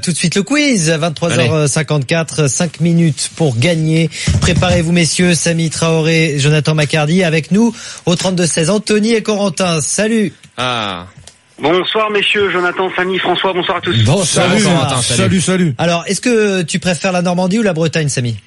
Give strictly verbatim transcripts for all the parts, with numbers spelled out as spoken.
tout de suite le quiz. vingt-trois heures cinquante-quatre, cinq minutes pour gagner. Préparez-vous messieurs, Samy Traoré, Jonathan Macardy avec nous au trente-deux seize. Anthony et Corentin, salut. Ah. Bonsoir messieurs, Jonathan, Samy, François, bonsoir à tous. Bonsoir, salut, bonsoir. salut, salut, salut. Alors, est-ce que tu préfères la Normandie ou la Bretagne, Samy?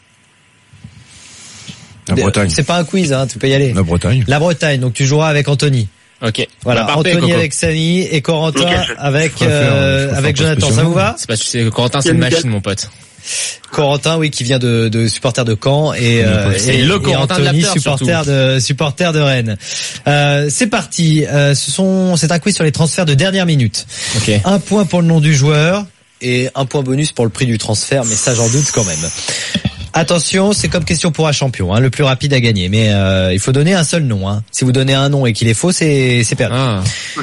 La Bretagne. C'est pas un quiz, hein, tu peux y aller. La Bretagne. La Bretagne, donc tu joueras avec Anthony. Ok. Voilà, bah, parfait, Anthony Coco. avec Samy et Corentin Nickel. avec préfère, euh, je préfère avec pas Jonathan. Ça spécialement. vous va? C'est parce que c'est- Corentin, c'est une machine, mon pote. Corentin, oui, qui vient de, de supporter de Caen et, euh, C'est et, le et Corentin de Anthony, l'after, supporter de supporter de Rennes. Euh, c'est parti. Euh, ce sont, c'est un quiz sur les transferts de dernière minute. Ok. Un point pour le nom du joueur et un point bonus pour le prix du transfert, mais ça j'en doute quand même. Attention, c'est comme question pour un champion, hein, le plus rapide à gagner. Mais euh, il faut donner un seul nom. Hein. Si vous donnez un nom et qu'il est faux, c'est c'est perdu. Ah.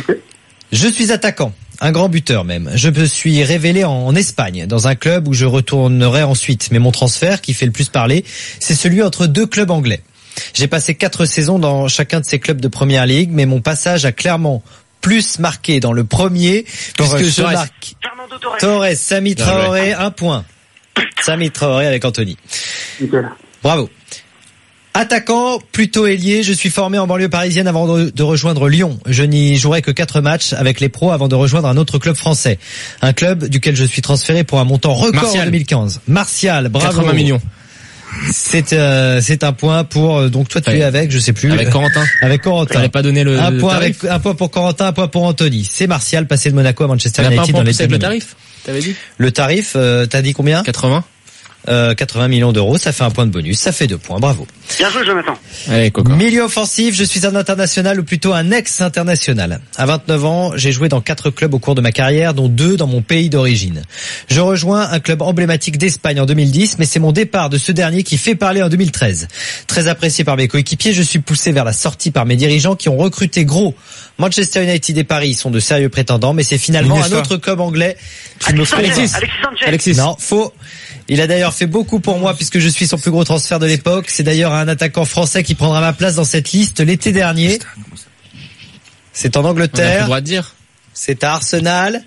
Je suis attaquant, un grand buteur même. Je me suis révélé en Espagne, dans un club où je retournerai ensuite. Mais mon transfert, qui fait le plus parler, c'est celui entre deux clubs anglais. J'ai passé quatre saisons dans chacun de ces clubs de Première Ligue, mais mon passage a clairement plus marqué dans le premier, Torres, puisque je Torres. marque. Fernando Torres. Torres, Samy Bien Traoré, un point. Samy Traoré avec Anthony. Nickel. Bravo. Attaquant, plutôt ailier, je suis formé en banlieue parisienne avant de, de rejoindre Lyon. Je n'y jouerai que quatre matchs avec les pros avant de rejoindre un autre club français. Un club duquel je suis transféré pour un montant record Martial. en deux mille quinze. Martial, bravo. quatre-vingts millions. C'est euh, c'est un point pour euh, donc toi tu Ouais. es avec, je sais plus. Avec Corentin. Avec Corentin. T'avais pas donné le, Un le point tarif. avec un point pour Corentin, un point pour Anthony. C'est Martial passé de Monaco à Manchester T'avais pas un United point dans les plus avec deux le minutes. tarif? T'avais dit? Le tarif, euh, t'as dit combien? quatre-vingts. euh, quatre-vingts millions d'euros, ça fait un point de bonus, ça fait deux points, bravo. Bien joué Jonathan. Allez, Coco. Milieu offensif, je suis un international ou plutôt un ex-international. À vingt-neuf ans, j'ai joué dans quatre clubs au cours de ma carrière, dont deux dans mon pays d'origine. Je rejoins un club emblématique d'Espagne en deux mille dix, mais c'est mon départ de ce dernier qui fait parler en deux mille treize. Très apprécié par mes coéquipiers, je suis poussé vers la sortie par mes dirigeants qui ont recruté gros. Manchester United et Paris sont de sérieux prétendants, mais c'est finalement Iniesta. un autre club anglais qui me Alexis fait... Sanchez. Alexis Sanchez. Alexis. Non, faux. Il a d'ailleurs fait beaucoup pour moi puisque je suis son plus gros transfert de l'époque. C'est d'ailleurs un attaquant français qui prendra ma place dans cette liste l'été dernier. C'est en On a plus le Angleterre. droit de dire. C'est à Arsenal.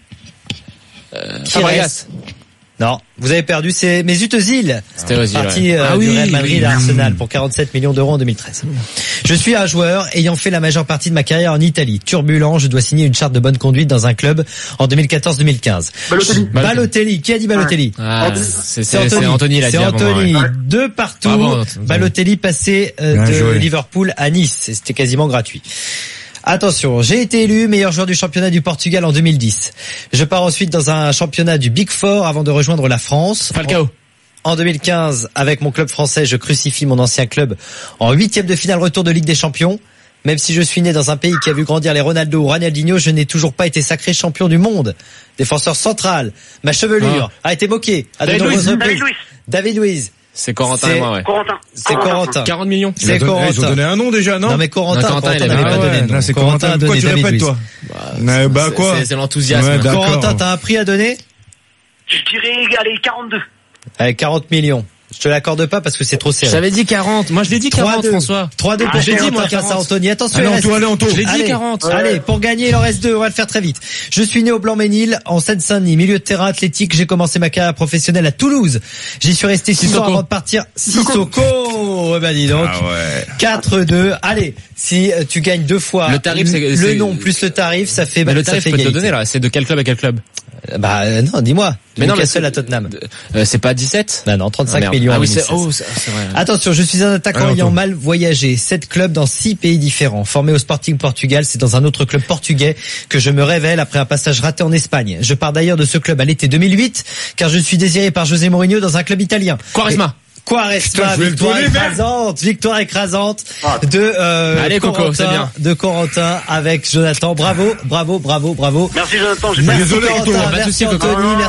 Euh, Qui Fabregas. reste Non, vous avez perdu. C'est Mesut Özil. C'était Özil, Parti ouais. euh, Ah du oui, Real Madrid oui. à Arsenal pour quarante-sept millions d'euros en deux mille treize. Je suis un joueur ayant fait la majeure partie de ma carrière en Italie. Turbulent, je dois signer une charte de bonne conduite dans un club en deux mille quatorze deux mille quinze. Balotelli. Balotelli. Qui a dit Balotelli? Ah, Anthony. c'est c'est- c'est Anthony, il a dit C'est avant moi, Anthony. ouais. Deux partout. Bravo, Anthony. Balotelli passé euh, Bien de joué. Liverpool à Nice. Et c'était quasiment gratuit. Attention, j'ai été élu meilleur joueur du championnat du Portugal en deux mille dix. Je pars ensuite dans un championnat du Big Four avant de rejoindre la France. Falcao. En deux mille quinze, avec mon club français, je crucifie mon ancien club en huitième de finale retour de Ligue des Champions. Même si je suis né dans un pays qui a vu grandir les Ronaldo ou Ronaldinho, je n'ai toujours pas été sacré champion du monde. Défenseur central, ma chevelure a été moquée à de David nombreuses Luiz. reprises. David Luiz. David Luiz. C'est Corentin C'est- et moi, ouais. Corentin. C'est Corentin. quarante millions. Ils ont C'est donné- Ils ont Corentin. donné un nom déjà, non? Non mais Corentin, Non, Corentin, Corentin il n'avait avait- pas Ah donné ouais, de nom. là, c'est Corentin Corentin. a Pourquoi donné tu David répètes, Luiz. toi? C'est- Bah, c'est- quoi? c'est- C'est l'enthousiasme. Ouais, d'accord. Corentin, t'as un prix à donner? Je dirais, allez, quarante-deux. Avec quarante millions. Je te l'accorde pas parce que c'est trop serré. J'avais dit quarante. Moi, je l'ai dit trois quarante, deux. François. trois deux Ah, pour j'ai dit, Corentin moi, face à quarante. Anthony. Attention, Allez, il Anto, reste- allez, Anto. Je l'ai dit Allez, quarante. Allez, pour gagner, il en reste deux. On va le faire très vite. Je suis né au Blanc-Ménil, en Seine-Saint-Denis, milieu de terrain athlétique. J'ai commencé ma carrière professionnelle à Toulouse. J'y suis resté six ans Sissoko. avant de partir. Sissoko. Eh ben, dis donc. Ah ouais. quatre deux. Allez, si euh, tu gagnes deux fois Le tarif, c'est- le c'est- nom plus le tarif, ça fait, Mais le ça tarif, fait je peux te le égalité. donner, là. C'est de quel club à quel club? Bah, euh, non, dis-moi. De Mais non, mais Newcastle c'est- à Tottenham. Euh, c'est pas dix-sept? Bah non, trente-cinq Ah, merde. millions. Ah en oui, c'est, deux mille seize. oh, c'est c'est vrai. Attention, je suis un attaquant Allez, ayant Anto. mal voyagé. Sept clubs dans six pays différents. Formé au Sporting Portugal, c'est dans un autre club portugais que je me révèle après un passage raté en Espagne. Je pars d'ailleurs de ce club à l'été deux mille huit, car je suis désiré par José Mourinho dans un club italien. Quaresma. Quaresma, Putain, je vais le victoire donner, merde. écrasante, victoire écrasante Ah. de euh, Allez, Coco, Corentin, c'est bien. de Corentin avec Jonathan. Bravo, bravo, bravo, bravo. Merci Jonathan, j'ai pas Merci Désolé, Anto. Corentin, Pas de merci souci, Coco. Anthony,